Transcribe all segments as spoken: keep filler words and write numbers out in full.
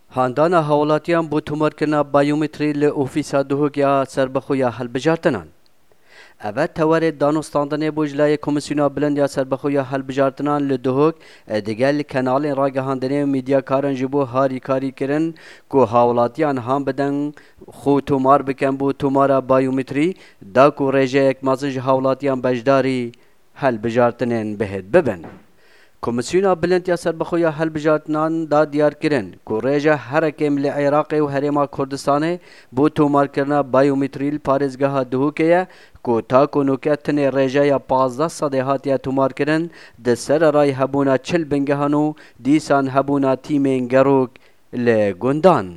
هاندانا هاولاتیان بو تومارکرنا بایومتری ل اوفیسا دهوگیا سربخویا هلبجارتنان. اوه توارد دانستاندنه بوجلای کمیسیونا بلند یا سربخویا هلبجارتنان ل دهوگ دیگل کنال راگهاندنه میدیا کارن جبو هاری کاری کرن کو هاولاتیان هم بدن خو تومار بکن بو تومارا بایومتری دا کو رجه یک مازنج هاولاتیان بجداری هلبجارتنن بهد ببن. کمیسیونا بلند یا سربخویا هلبجارتنان دا دیار کرن کو ریجا حرکه مل عراق و هرما کردستان بو تومار کرنا بایومتریل پارزگاه دهوکه کو تا کو نوکتن ریجا یا پانزده سده هاتیا تومار کرن د سر رای هبونا چل بنگهانو دیسان هبونا تیمین گروک لگندان.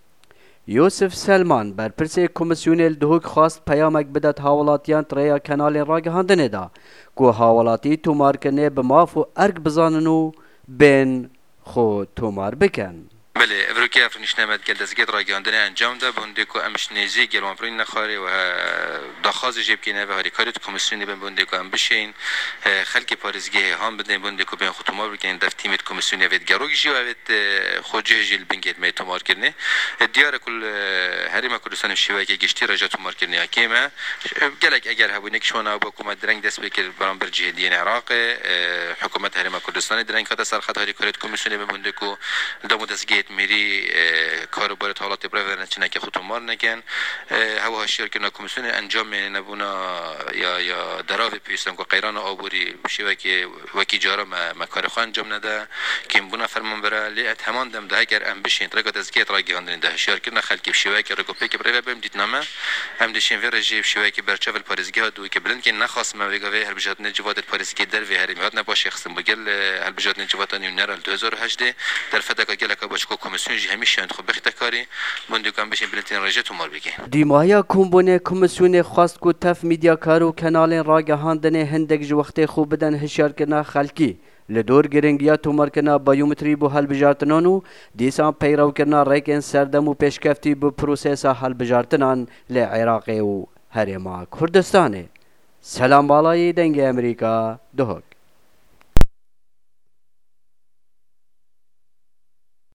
یوسف سلمان برپرسه کمیسیونل دهوک خواست پیامک بدات هاولاتیان تریا کنال راگهاندنه دا کو هاولاتی تومار کنه بمافو ارگ بزاننو بین خو تومار بکن. بله افریقیا فرنیشنامت گل دزگت راگهاندنه انجام ده بونده کو امش نیزی گل وانفرین نخاره و داخاز جیب کنه و هریکاریت کمیسیونی بین بونده کو ام بشین خلک پارزگه هم بدن بونده کو بین خو تومار بکن دف تیمت کمیسیونی وید گروگ جی و وید خوجه جیل بنگید می تومار کنه دیار کل هرما کردستان شیوایی گشتی راجع تومار کنه اکیمه گلک اگر هبونه کشونه با حکومت درنگ دست بکر برام بر جهادیان عراق حکومت هرما کردستان درنگ خدا سر خط هریکاریت کمیسیونی بین بونده کو دامو دزگت میری کاربار حالات برای نچنه که خودتون مار نکن هوا هاشیار که کمیسیون انجام نبونا یا یا دراو پیستم که قیران آبوری بشه که وکی جارا ما کار خو انجام نده که بونا فرمان بره لیت همان دم ده اگر ام بشین رگات از گیت راگیاندن ده هاشیار که خلکی بشه که رگو پی که برای بهم دیدنامه هم دشین وی رجیب شوی که برچاول پاریزگی ها دوی که بلند که نخواست ما ویگا وی هر بجات نجواد پاریزگی در وی هر میاد نباشه خصم بگل هر بجات نجوادانی نرال دو هزار و هشت در فداکا گلک باشکو کمیسیون جی همیشه انت خوب بختکاری بوندی کام بشه بلتین رجه تومار بگی دیمایا کومبونه کمیسیون خواست کو تف میدیا کارو کانال راگهاندنه هندک جو وقت خوب بدن هشیار کنا خلکی لدور گرنگیا تومار کنا بایومتری بو هلبجارتنانو دیسان پیرو کنا ریکن سردمو پیشکفتی بو پروسیسا هلبجارتنان لعراق و هرما کردستانه. سلام بالای دنگ امریکا دهوک.